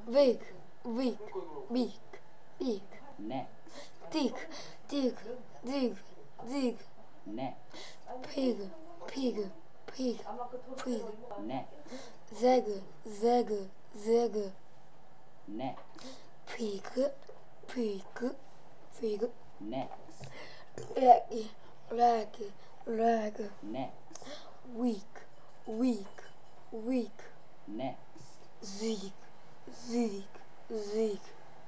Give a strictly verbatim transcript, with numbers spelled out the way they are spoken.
wig, wig, beak, beak, next, dick, dick, dig, dig, next, pig, pig, pig, pig, next, zeg, zeg, zeg, next, pig, pig, pig, next, rag, rag, rag, next, weak, weak, weak, next, ziek, ziek, ziek,